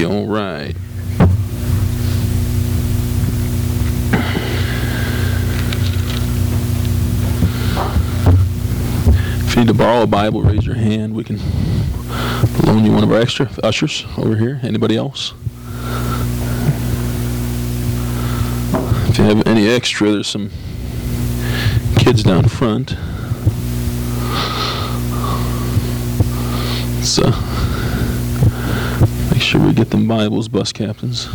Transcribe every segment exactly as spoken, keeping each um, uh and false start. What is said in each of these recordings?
Three, all right. If you need to borrow a Bible, raise your hand. We can loan you one of our extra ushers over here. Anybody else? If you have any extra, there's some kids down front. So make sure we get them Bibles, bus captains.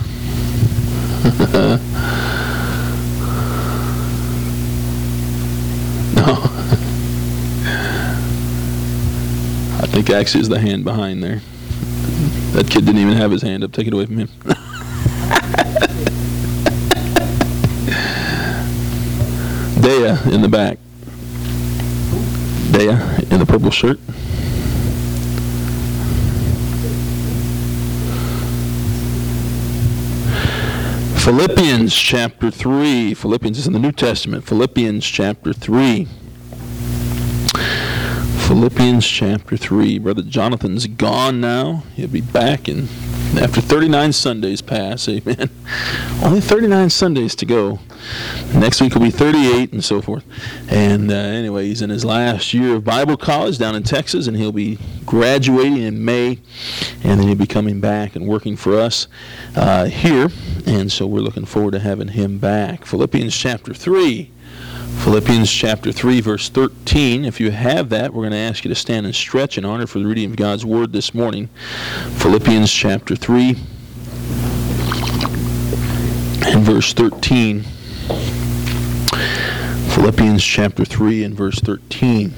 No. I think actually is the hand behind there. That kid didn't even have his hand up. Take it away from him. Dea in the back. Dea in the purple shirt. Philippians chapter three. Philippians is in the New Testament. Philippians chapter three. Philippians chapter three. Brother Jonathan's gone now. He'll be back in after thirty-nine Sundays pass. Amen. Only thirty-nine Sundays to go. Next week will be thirty-eight and so forth. And uh, anyway, he's in his last year of Bible college down in Texas, and he'll be graduating in May, and then he'll be coming back and working for us uh, here. And so we're looking forward to having him back. Philippians chapter three. Philippians chapter three, verse thirteen. If you have that, we're going to ask you to stand and stretch in honor for the reading of God's Word this morning. Philippians chapter three and verse thirteen. Philippians chapter three and verse thirteen.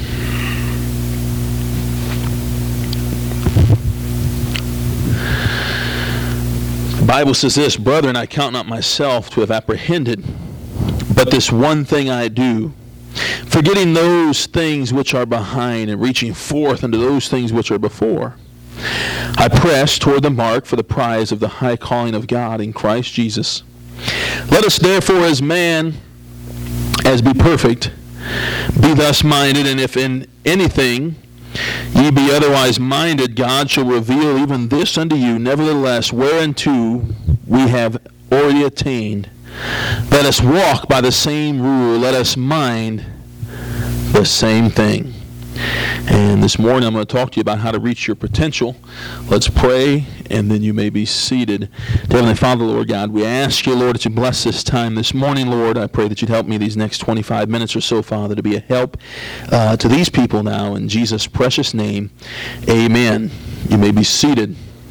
The Bible says this, "Brethren, I count not myself to have apprehended, but this one thing I do, forgetting those things which are behind and reaching forth unto those things which are before. I press toward the mark for the prize of the high calling of God in Christ Jesus. Let us therefore as man, as be perfect, be thus minded, and if in anything ye be otherwise minded, God shall reveal even this unto you. Nevertheless, whereunto we have already attained, let us walk by the same rule. Let us mind the same thing." And this morning I'm going to talk to you about how to reach your potential. Let's pray, and then you may be seated. Dear Heavenly Father, Lord God, we ask you, Lord, that you bless this time this morning, Lord. I pray that you'd help me these next twenty-five minutes or so, Father, to be a help uh, to these people now. In Jesus' precious name, amen. You may be seated.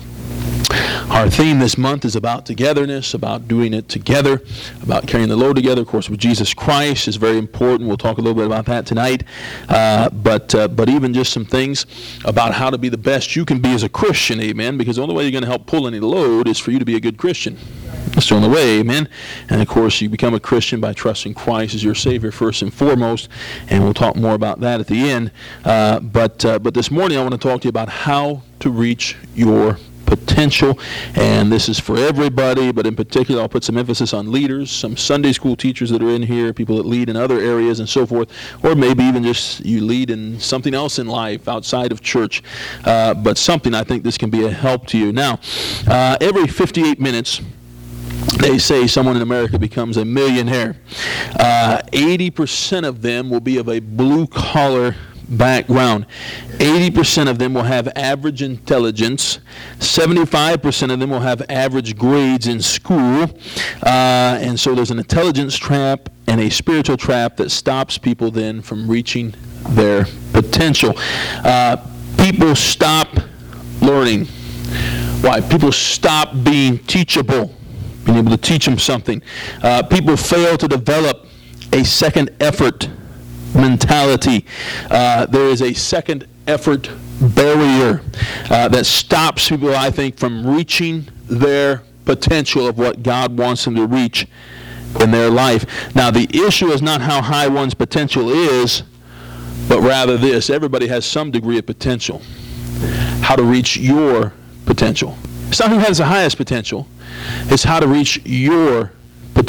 Our theme this month is about togetherness, about doing it together, about carrying the load together. Of course, with Jesus Christ is very important. We'll talk a little bit about that tonight. Uh, but uh, but even just some things about how to be the best you can be as a Christian, amen, because the only way you're going to help pull any load is for you to be a good Christian. That's the only way, amen. And of course, you become a Christian by trusting Christ as your Savior first and foremost, and we'll talk more about that at the end. Uh, but uh, but this morning I want to talk to you about how to reach your potential, and this is for everybody, but in particular I'll put some emphasis on leaders, some Sunday school teachers that are in here, people that lead in other areas and so forth, or maybe even just you lead in something else in life outside of church, uh, but something I think this can be a help to you. Now, uh, every fifty-eight minutes they say someone in America becomes a millionaire. Uh, eighty percent of them will be of a blue-collar background. eighty percent of them will have average intelligence. seventy-five percent of them will have average grades in school. Uh, and so there's an intelligence trap and a spiritual trap that stops people then from reaching their potential. Uh, people stop learning. Why? People stop being teachable, being able to teach them something. Uh, people fail to develop a second effort mentality. Uh, there is a second effort barrier uh, that stops people, I think, from reaching their potential of what God wants them to reach in their life. Now, the issue is not how high one's potential is, but rather this: everybody has some degree of potential. How to reach your potential. It's not who has the highest potential. It's how to reach your potential.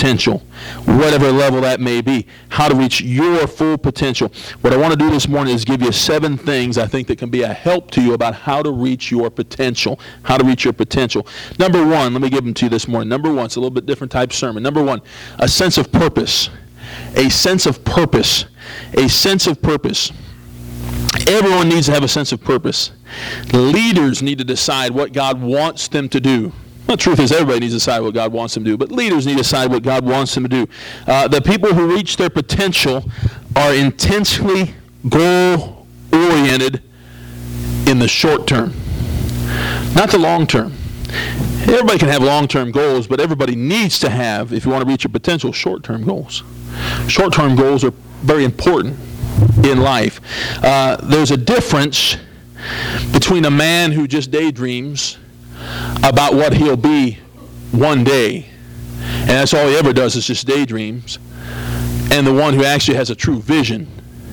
potential, whatever level that may be. How to reach your full potential. What I want to do this morning is give you seven things I think that can be a help to you about how to reach your potential. How to reach your potential. Number one, let me give them to you this morning. Number one, it's a little bit different type sermon. Number one, a sense of purpose. A sense of purpose. A sense of purpose. Everyone needs to have a sense of purpose. Leaders need to decide what God wants them to do. Well, the truth is, everybody needs to decide what God wants them to do, but leaders need to decide what God wants them to do. Uh, the people who reach their potential are intensely goal-oriented in the short term, not the long term. Everybody can have long-term goals, but everybody needs to have, if you want to reach your potential, short-term goals. Short-term goals are very important in life. Uh, there's a difference between a man who just daydreams about what he'll be one day, and that's all he ever does is just daydreams, and the one who actually has a true vision,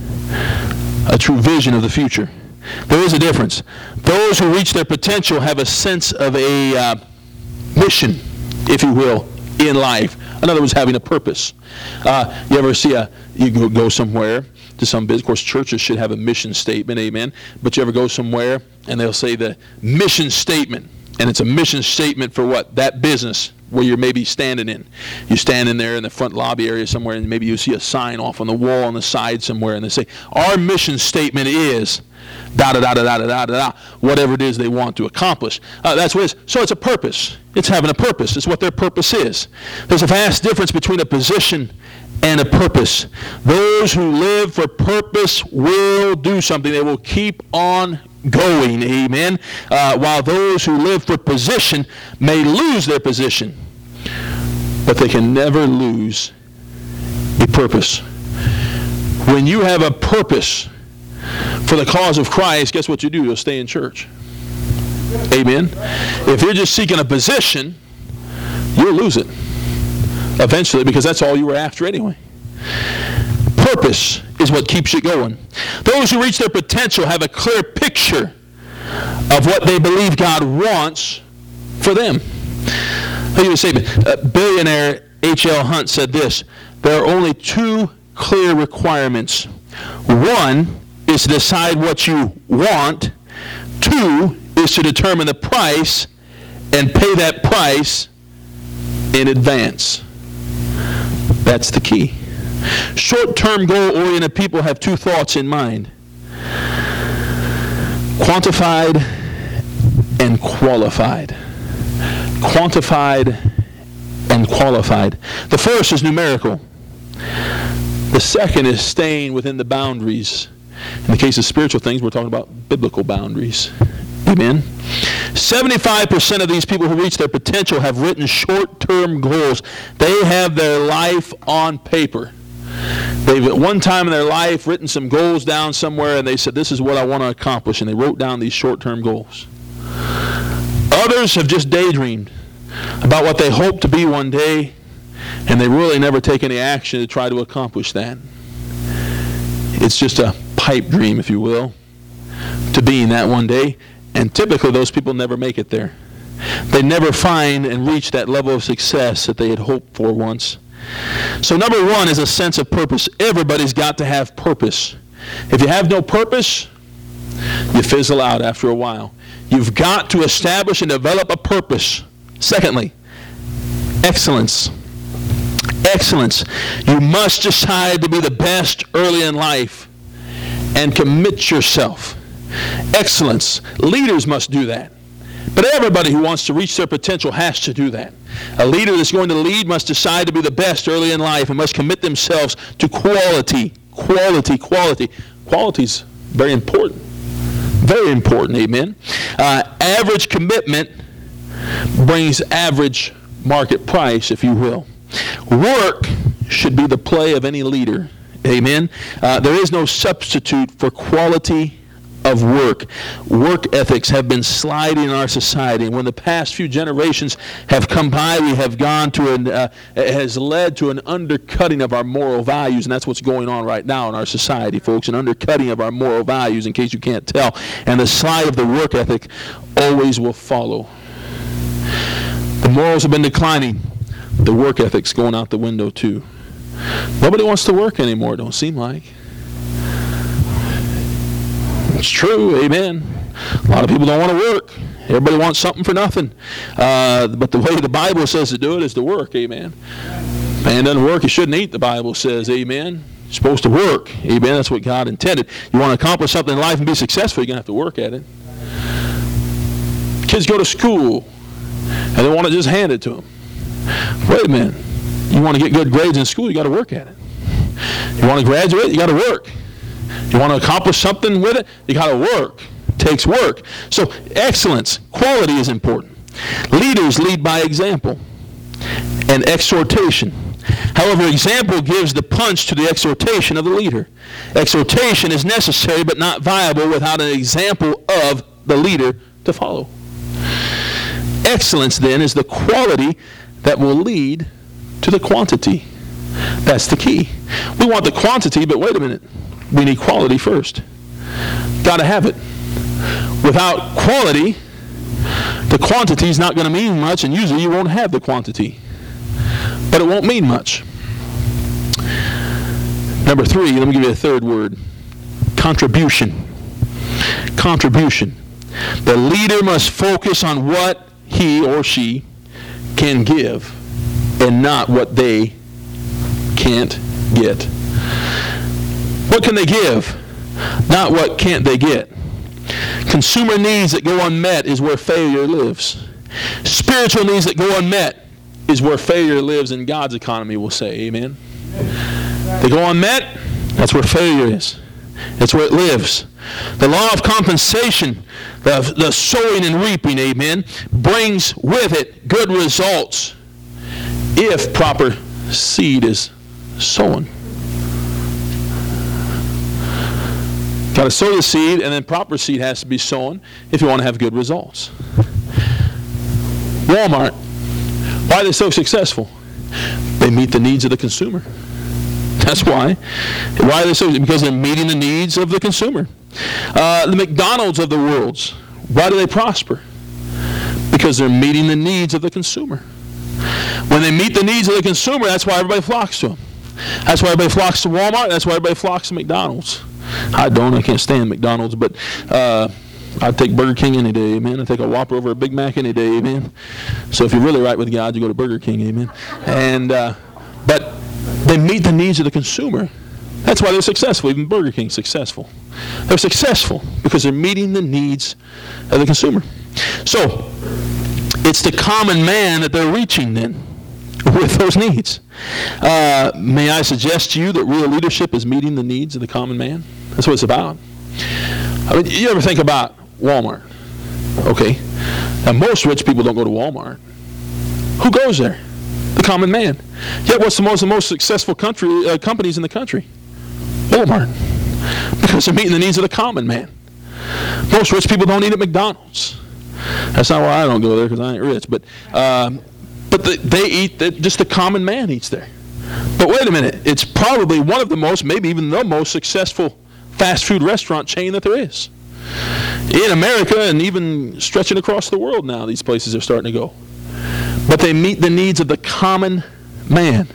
a true vision of the future. There is a difference. Those who reach their potential have a sense of a uh, mission, if you will, in life. In other words, having a purpose. Uh, you ever see a, you go, go somewhere to some business. Of course, churches should have a mission statement, amen. But you ever go somewhere and they'll say the mission statement. And it's a mission statement for what? That business where you're maybe standing in. You're standing there in the front lobby area somewhere, and maybe you see a sign off on the wall on the side somewhere, and they say, our mission statement is da da da da da da da da, whatever it is they want to accomplish. Uh, that's what it is. So it's a purpose. It's having a purpose. It's what their purpose is. There's a vast difference between a position and a purpose. Those who live for purpose will do something. They will keep on going, amen. Uh, while those who live for position may lose their position, but they can never lose a purpose. When you have a purpose for the cause of Christ, guess what you do? You'll stay in church. Amen. If you're just seeking a position, you'll lose it eventually, because that's all you were after anyway. Purpose is what keeps you going. Those who reach their potential have a clear picture of what they believe God wants for them. I'll give you a statement. Uh, billionaire H L Hunt said this: there are only two clear requirements. One is to decide what you want. Two is to determine the price and pay that price in advance. That's the key. Short-term goal-oriented people have two thoughts in mind: quantified and qualified. Quantified and qualified. The first is numerical. The second is staying within the boundaries. In the case of spiritual things, we're talking about biblical boundaries. Amen. seventy-five percent of these people who reach their potential have written short-term goals. They have their life on paper. They've at one time in their life written some goals down somewhere, and they said, this is what I want to accomplish, and they wrote down these short-term goals. Others have just daydreamed about what they hope to be one day, and they really never take any action to try to accomplish that. It's just a pipe dream, if you will, to being that one day, and typically those people never make it there. They never find and reach that level of success that they had hoped for once. So number one is a sense of purpose. Everybody's got to have purpose. If you have no purpose, you fizzle out after a while. You've got to establish and develop a purpose. Secondly, excellence. Excellence. You must decide to be the best early in life and commit yourself. Excellence. Leaders must do that. But everybody who wants to reach their potential has to do that. A leader that's going to lead must decide to be the best early in life and must commit themselves to quality, quality, quality. Quality is very important. Very important, amen. Uh, average commitment brings average market price, if you will. Work should be the play of any leader, amen. Uh, there is no substitute for quality of work. Work ethics have been sliding in our society, and when the past few generations have come by, we have gone to an, uh, it has led to an undercutting of our moral values, and that's what's going on right now in our society, folks, an undercutting of our moral values, in case you can't tell, and the slide of the work ethic always will follow. The morals have been declining. the work ethic's going out the window too. Nobody wants to work anymore, it don't seem like. It's true, amen. A lot of people don't want to work. Everybody wants something for nothing. Uh, but the way the Bible says to do it is to work, amen. Man doesn't work, he shouldn't eat, the Bible says, amen. You're supposed to work, amen. That's what God intended. You want to accomplish something in life and be successful, you're going to have to work at it. Kids go to school and they want to just hand it to them. Wait a minute. You want to get good grades in school, you got to work at it. You want to graduate, you got to work. You want to accomplish something with it, you got to work. It takes work. So excellence, quality is important. Leaders lead by example and exhortation. However, example gives the punch to the exhortation of the leader. Exhortation is necessary but not viable without an example of the leader to follow. Excellence, then, is the quality that will lead to the quantity. That's the key. We want the quantity, but wait a minute. We need quality first. Got to have it. Without quality, the quantity is not going to mean much, and usually you won't have the quantity. But it won't mean much. Number three, let me give you a third word. Contribution. Contribution. The leader must focus on what he or she can give and not what they can't get. What can they give? Not what can't they get. Consumer needs that go unmet is where failure lives. Spiritual needs that go unmet is where failure lives in God's economy, we'll say. Amen. They go unmet, that's where failure is. That's where it lives. The law of compensation, the, the sowing and reaping, amen, brings with it good results if proper seed is sown. Got to sow the seed, and then proper seed has to be sown if you want to have good results. Walmart, why are they so successful? They meet the needs of the consumer. That's why. Why are they so? Because they're meeting the needs of the consumer. Uh, the McDonald's of the world, why do they prosper? Because they're meeting the needs of the consumer. When they meet the needs of the consumer, that's why everybody flocks to them. That's why everybody flocks to Walmart. That's why everybody flocks to McDonald's. I don't. I can't stand McDonald's, but uh, I'd take Burger King any day, amen. I'd take a Whopper over a Big Mac any day, amen. So if you're really right with God, you go to Burger King, amen. And uh, but they meet the needs of the consumer. That's why they're successful. Even Burger King's successful. They're successful because they're meeting the needs of the consumer. So it's the common man that they're reaching then with those needs. Uh, may I suggest to you that real leadership is meeting the needs of the common man? That's what it's about. I mean, you ever think about Walmart? Okay. Now, most rich people don't go to Walmart. Who goes there? The common man. Yet what's the most, the most successful country uh, companies in the country? Walmart. Because they're meeting the needs of the common man. Most rich people don't eat at McDonald's. That's not why I don't go there, because I ain't rich. But um, but the, they eat, the, just the common man eats there. But wait a minute. It's probably one of the most, maybe even the most successful fast food restaurant chain that there is. In America and even stretching across the world now, these places are starting to go. But they meet the needs of the common man.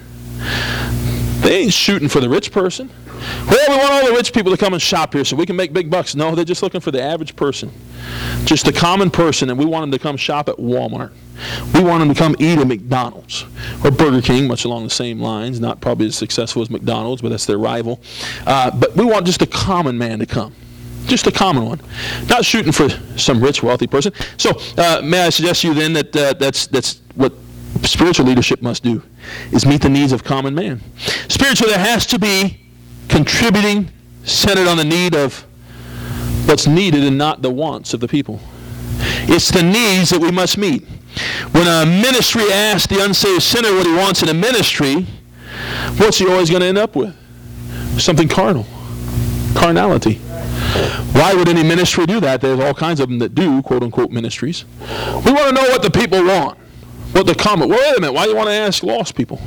They ain't shooting for the rich person. Well, we want all the rich people to come and shop here so we can make big bucks. No, they're just looking for the average person. Just the common person, and we want them to come shop at Walmart. We want them to come eat at McDonald's or Burger King, much along the same lines. Not probably as successful as McDonald's, but that's their rival. Uh, but we want just a common man to come. Just a common one. Not shooting for some rich, wealthy person. So uh, may I suggest to you then that uh, that's, that's what spiritual leadership must do, is meet the needs of common man. Spiritually, there has to be contributing, centered on the need of what's needed and not the wants of the people. It's the needs that we must meet. When a ministry asks the unsaved sinner what he wants in a ministry, what's he always going to end up with? Something carnal. Carnality. Why would any ministry do that? There's all kinds of them that do, quote-unquote, ministries. We want to know what the people want. What the common. Well, wait a minute. Why do you want to ask lost people?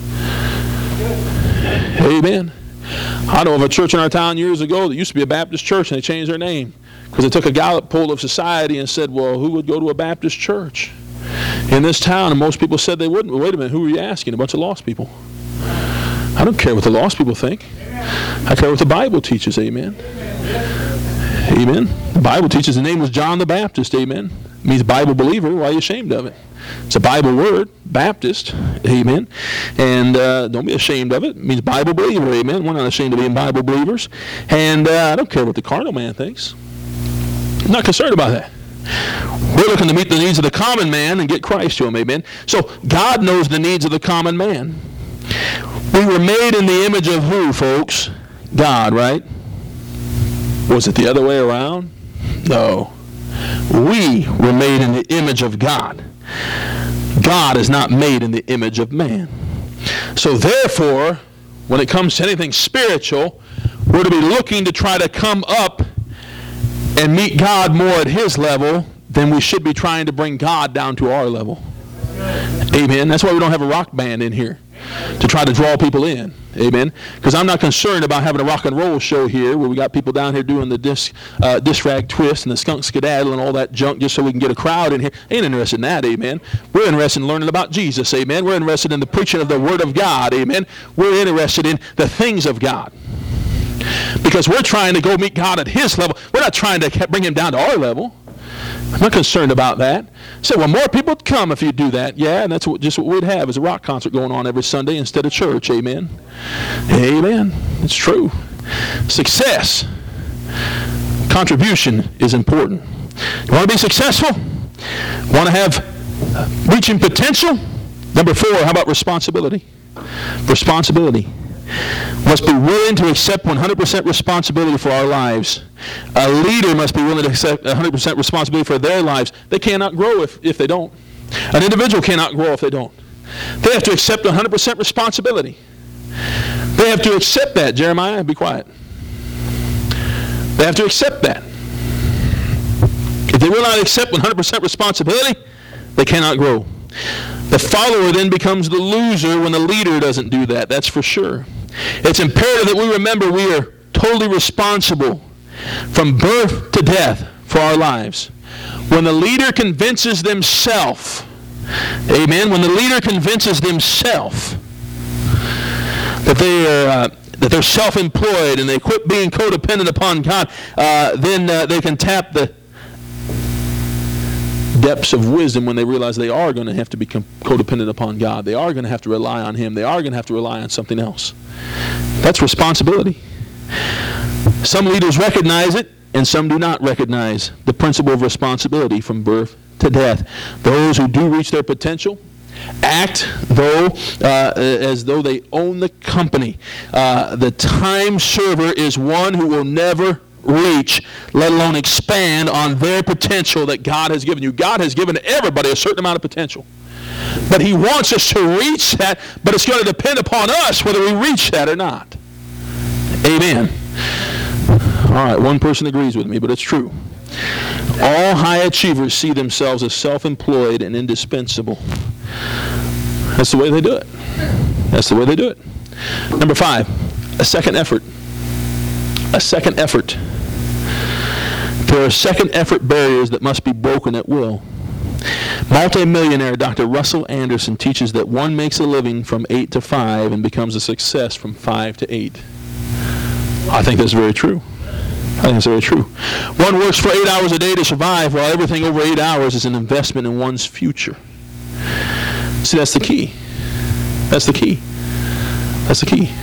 Amen. I know of a church in our town years ago that used to be a Baptist church, and they changed their name because they took a Gallup poll of society and said, well, who would go to a Baptist church? in this town, and most people said they wouldn't. Well, wait a minute, who are you asking? A bunch of lost people. I don't care what the lost people think. I care what the Bible teaches, amen. Amen. The Bible teaches the name was John the Baptist, amen. It means Bible believer. Why are you ashamed of it? It's a Bible word, Baptist, amen. And uh, don't be ashamed of it. It means Bible believer, amen. We're not ashamed of being Bible believers. And uh, I don't care what the carnal man thinks. I'm not concerned about that. We're looking to meet the needs of the common man and get Christ to him, amen. So God knows the needs of the common man. We were made in the image of who, folks? God, right? Was it the other way around? No. We were made in the image of God. God is not made in the image of man. So therefore, when it comes to anything spiritual, we're to be looking to try to come up and meet God more at his level than we should be trying to bring God down to our level. Amen. That's why we don't have a rock band in here, to try to draw people in. Amen. Because I'm not concerned about having a rock and roll show here where we got people down here doing the disc, uh, disc rag twist and the skunk skedaddle and all that junk just so we can get a crowd in here. Ain't interested in that. Amen. We're interested in learning about Jesus. Amen. We're interested in the preaching of the Word of God. Amen. We're interested in the things of God. Because we're trying to go meet God at his level. We're not trying to bring him down to our level. I'm not concerned about that. So, well, more people would come if you do that. Yeah, and that's what, just what we'd have is a rock concert going on every Sunday instead of church. Amen. Amen. It's true. Success, contribution is important. You want to be successful? Want to have uh, reaching potential? Number four, how about responsibility? Responsibility. Must be willing to accept one hundred percent responsibility for our lives. A leader must be willing to accept one hundred percent responsibility for their lives. They cannot grow if, if they don't. An individual cannot grow if they don't. They have to accept one hundred percent responsibility. They have to accept that. Jeremiah, be quiet. They have to accept that. If they will not accept one hundred percent responsibility, they cannot grow. The follower then becomes the loser when the leader doesn't do that. That's for sure. It's imperative that we remember we are totally responsible from birth to death for our lives. When the leader convinces themselves, amen, when the leader convinces themselves that they are uh, that they're self-employed and they quit being codependent upon God, uh, then uh, they can tap the depths of wisdom when they realize they are going to have to be codependent upon God. They are going to have to rely on him. They are going to have to rely on something else. That's responsibility. Some leaders recognize it, and some do not recognize the principle of responsibility from birth to death. Those who do reach their potential act though uh, as though they own the company. Uh, the time server is one who will never reach, let alone expand on their potential that God has given you. God has given everybody a certain amount of potential. But he wants us to reach that, but it's going to depend upon us whether we reach that or not. Amen. All right, one person agrees with me, but it's true. All high achievers see themselves as self-employed and indispensable. That's the way they do it. That's the way they do it. Number five, a second effort. A second effort. There are second effort barriers that must be broken at will. Multi-millionaire Doctor Russell Anderson teaches that one makes a living from eight to five and becomes a success from five to eight. I think that's very true. I think that's very true. One works for eight hours a day to survive, while everything over eight hours is an investment in one's future. See, that's the key. That's the key. That's the key.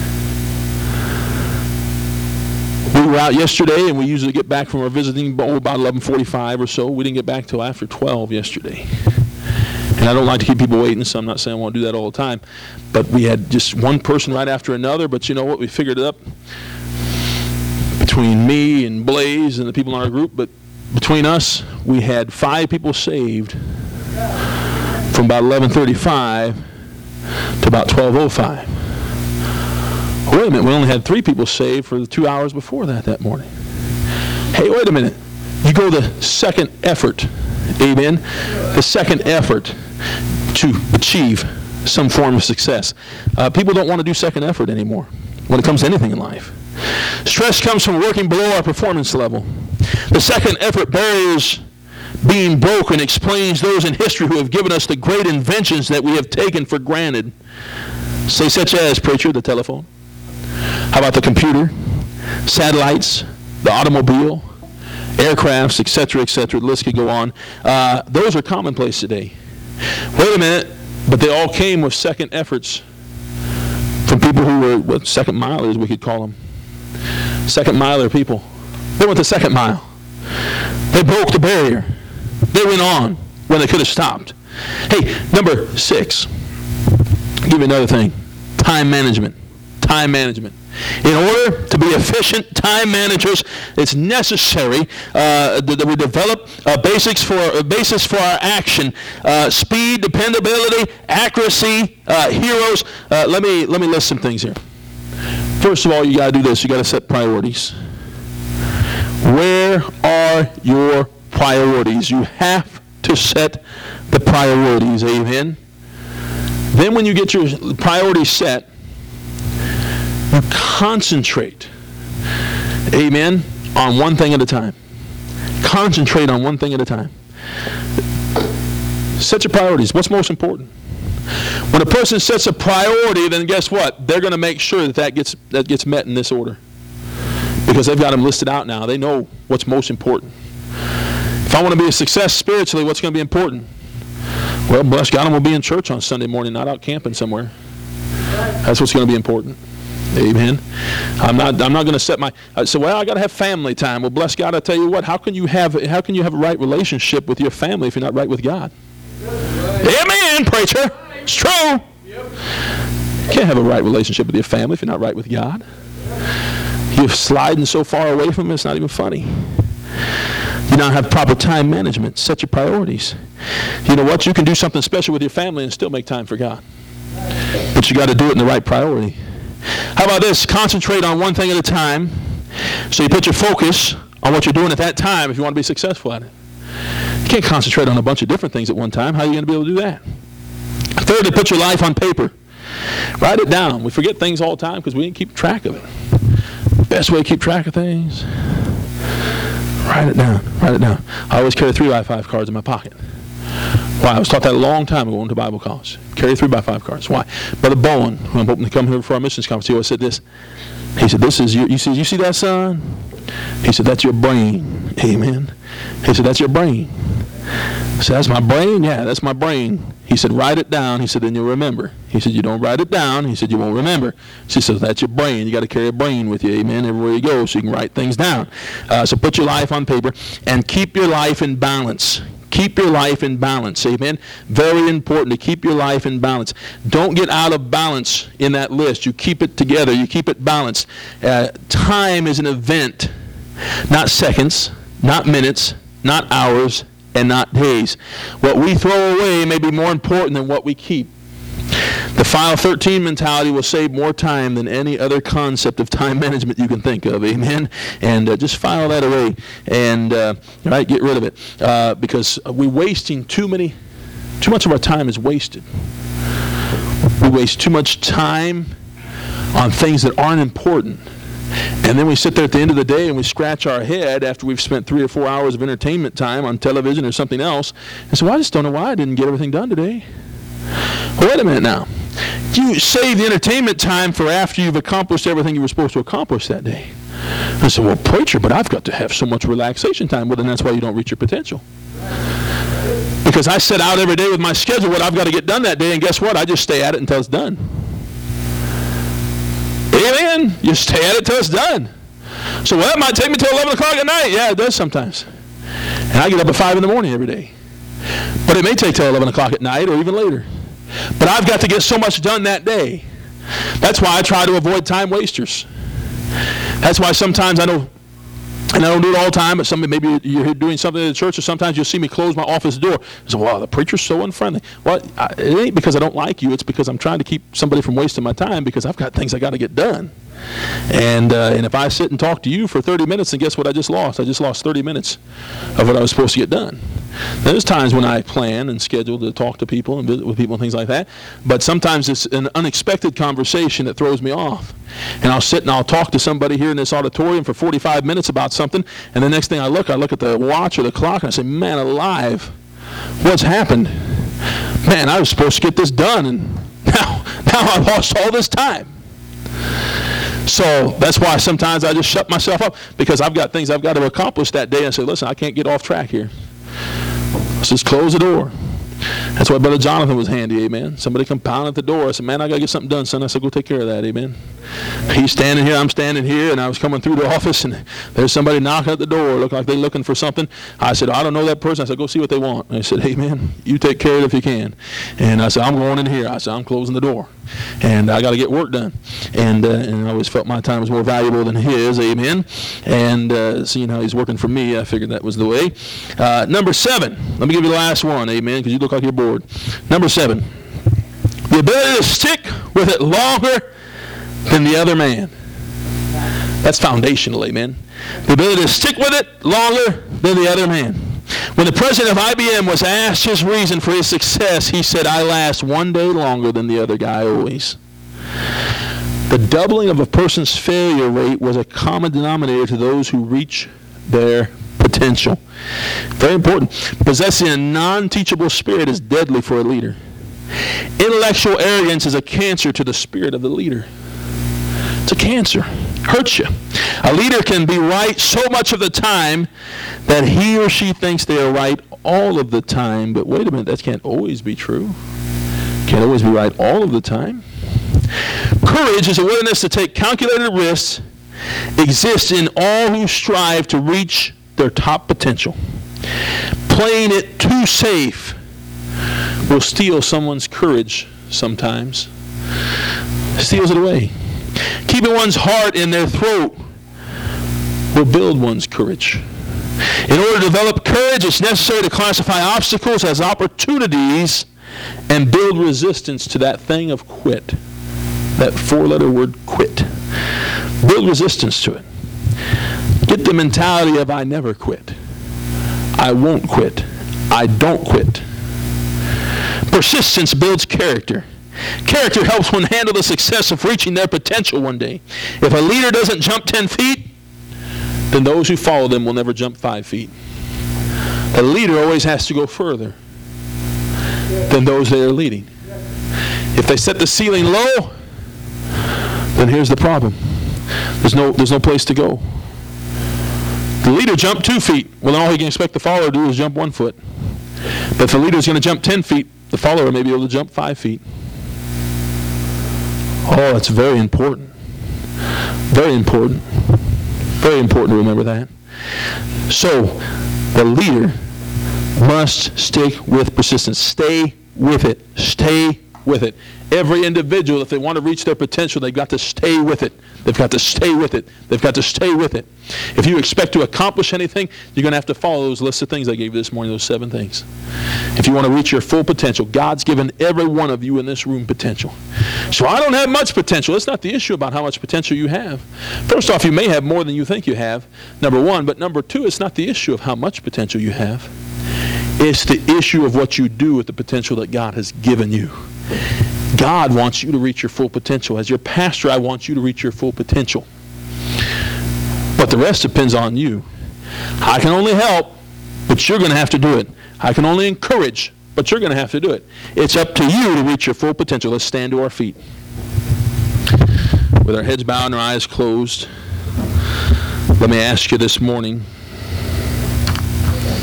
We were out yesterday, and we usually get back from our visiting about eleven forty-five or so. We didn't get back till after twelve yesterday. And I don't like to keep people waiting, so I'm not saying I want to do that all the time. But we had just one person right after another. But you know what? We figured it up between me and Blaze and the people in our group. But between us, we had five people saved from about eleven thirty-five to about twelve oh five. Wait a minute, we only had three people saved for the two hours before that that morning. Hey, wait a minute. You go the second effort, amen? The second effort to achieve some form of success. Uh, people don't want to do second effort anymore when it comes to anything in life. Stress comes from working below our performance level. The second effort barriers being broken explains those in history who have given us the great inventions that we have taken for granted. Say such as, preacher, the telephone. How about the computer, satellites, the automobile, aircrafts, et cetera, et cetera. The list could go on. Uh, those are commonplace today. Wait a minute, but they all came with second efforts from people who were, what, second milers, we could call them. Second miler people. They went the second mile. They broke the barrier. They went on when they could have stopped. Hey, number six. I'll give you another thing. Time management. Time management. In order to be efficient time managers, it's necessary uh, that we develop uh, basics for a basis for our action: uh, speed, dependability, accuracy, uh, heroes. Uh, let me let me list some things here. First of all, you got to do this. You got to set priorities. Where are your priorities? You have to set the priorities. Amen. Then, when you get your priorities set, you concentrate, amen, on one thing at a time. Concentrate on one thing at a time. Set your priorities. What's most important? When a person sets a priority, then guess what? They're going to make sure that that gets, that gets met in this order. Because they've got them listed out now. They know what's most important. If I want to be a success spiritually, what's going to be important? Well, bless God, I'm going to be in church on Sunday morning, not out camping somewhere. That's what's going to be important. Amen. I'm not. I'm not going to set my. I say, well, I got to have family time. Well, bless God. I tell you what. How can you have? How can you have a right relationship with your family if you're not right with God? Right. Amen, preacher. It's true. Yep. You can't have a right relationship with your family if you're not right with God. You're sliding so far away from it, it's not even funny. You don't have proper time management. Set your priorities. You know what? You can do something special with your family and still make time for God. But you got to do it in the right priority. How about this? Concentrate on one thing at a time. So you put your focus on what you're doing at that time if you want to be successful at it. You can't concentrate on a bunch of different things at one time. How are you going to be able to do that? Thirdly, put your life on paper. Write it down. We forget things all the time because we didn't keep track of it. Best way to keep track of things, write it down. Write it down. I always carry three by five cards in my pocket. Why? I was taught that a long time ago going to Bible college. Carry three by five cards. Why? Brother Bowen, who I'm hoping to come here for our missions conference, he always said this. He said, "This is your." You see, you see that, son? He said, "That's your brain." Amen. He said, "That's your brain." I said, "That's my brain." Yeah, that's my brain. He said, "Write it down." He said, "Then you'll remember." He said, "You don't write it down." He said, "You won't remember." She said, "That's your brain. You got to carry a brain with you, amen, everywhere you go, so you can write things down." Uh, so put your life on paper and keep your life in balance. Keep your life in balance, amen. Very important to keep your life in balance. Don't get out of balance in that list. You keep it together. You keep it balanced. Uh, time is an event, not seconds, not minutes, not hours, and not days. What we throw away may be more important than what we keep. The file thirteen mentality will save more time than any other concept of time management you can think of, amen? And uh, just file that away and uh, right, get rid of it uh, because we're wasting too many, too much of our time is wasted. We waste too much time on things that aren't important. And then we sit there at the end of the day and we scratch our head after we've spent three or four hours of entertainment time on television or something else and say, well, I just don't know why I didn't get everything done today. Well, wait a minute now. You save the entertainment time for after you've accomplished everything you were supposed to accomplish that day. I said, well, preacher, but I've got to have so much relaxation time. Well, then that's why you don't reach your potential. Because I set out every day with my schedule what I've got to get done that day, and guess what? I just stay at it until it's done. Amen. You stay at it till it's done. So, well, it might take me till eleven o'clock at night. Yeah, it does sometimes. And I get up at five in the morning every day. But it may take till eleven o'clock at night or even later. But I've got to get so much done that day. That's why I try to avoid time wasters. That's why sometimes I know, and I don't do it all the time, but somebody, maybe you're doing something in the church, or sometimes you'll see me close my office door. I say, wow, the preacher's so unfriendly. Well, I, it ain't because I don't like you. It's because I'm trying to keep somebody from wasting my time because I've got things I got to get done. And uh, and if I sit and talk to you for thirty minutes, then guess what I just lost? I just lost thirty minutes of what I was supposed to get done. Now, there's times when I plan and schedule to talk to people and visit with people and things like that, but sometimes it's an unexpected conversation that throws me off. And I'll sit and I'll talk to somebody here in this auditorium for forty-five minutes about something, and the next thing I look, I look at the watch or the clock, and I say, man alive, what's happened? Man, I was supposed to get this done, and now, now I lost all this time. So that's why sometimes I just shut myself up, because I've got things I've got to accomplish that day. And I say, listen, I can't get off track here. Let's just close the door. That's why Brother Jonathan was handy, amen. Somebody come pound at the door. I said, man, I got to get something done, son. I said, go take care of that, amen. He's standing here, I'm standing here, and I was coming through the office, and there's somebody knocking at the door, looking like they're looking for something. I said, I don't know that person. I said, go see what they want. And I said, hey, man, you take care of it if you can. And I said, I'm going in here. I said, I'm closing the door. And I got to get work done. And uh, and I always felt my time was more valuable than his, amen. And uh, seeing how he's working for me, I figured that was the way. Uh, number seven, let me give you the last one, amen, because you look like you're bored. Number seven, the ability to stick with it longer than the other man. That's foundational, amen. The ability to stick with it longer than the other man. When the president of I B M was asked his reason for his success, he said, I last one day longer than the other guy always. The doubling of a person's failure rate was a common denominator to those who reach their potential. Very important. Possessing a non-teachable spirit is deadly for a leader. Intellectual arrogance is a cancer to the spirit of the leader. It's a cancer. Hurts you. A leader can be right so much of the time that he or she thinks they are right all of the time. But wait a minute, that can't always be true. Can't always be right all of the time. Courage is a willingness to take calculated risks. Exists in all who strive to reach their top potential. Playing it too safe will steal someone's courage sometimes. Steals it away. Keeping one's heart in their throat will build one's courage. In order to develop courage, it's necessary to classify obstacles as opportunities and build resistance to that thing of quit. That four-letter word, quit. Build resistance to it. Get the mentality of I never quit. I won't quit. I don't quit. Persistence builds character. Character helps one handle the success of reaching their potential one day. If a leader doesn't jump ten feet, then those who follow them will never jump five feet. A leader always has to go further than those they are leading. If they set the ceiling low, then here's the problem. There's no, there's no place to go. The leader jumped two feet. Well, then all he can expect the follower to do is jump one foot. But if the leader is going to jump ten feet, the follower may be able to jump five feet. Oh, that's very important. Very important. Very important to remember that. So, the leader must stick with persistence. Stay with it. Stay with it. Every individual, if they want to reach their potential, they've got to stay with it. They've got to stay with it. They've got to stay with it. If you expect to accomplish anything, you're going to have to follow those lists of things I gave you this morning, those seven things. If you want to reach your full potential, God's given every one of you in this room potential. So I don't have much potential. It's not the issue about how much potential you have. First off, you may have more than you think you have, number one. But number two, it's not the issue of how much potential you have. It's the issue of what you do with the potential that God has given you. God wants you to reach your full potential. As your pastor, I want you to reach your full potential. But the rest depends on you. I can only help, but you're going to have to do it. I can only encourage, but you're going to have to do it. It's up to you to reach your full potential. Let's stand to our feet. With our heads bowed and our eyes closed, let me ask you this morning,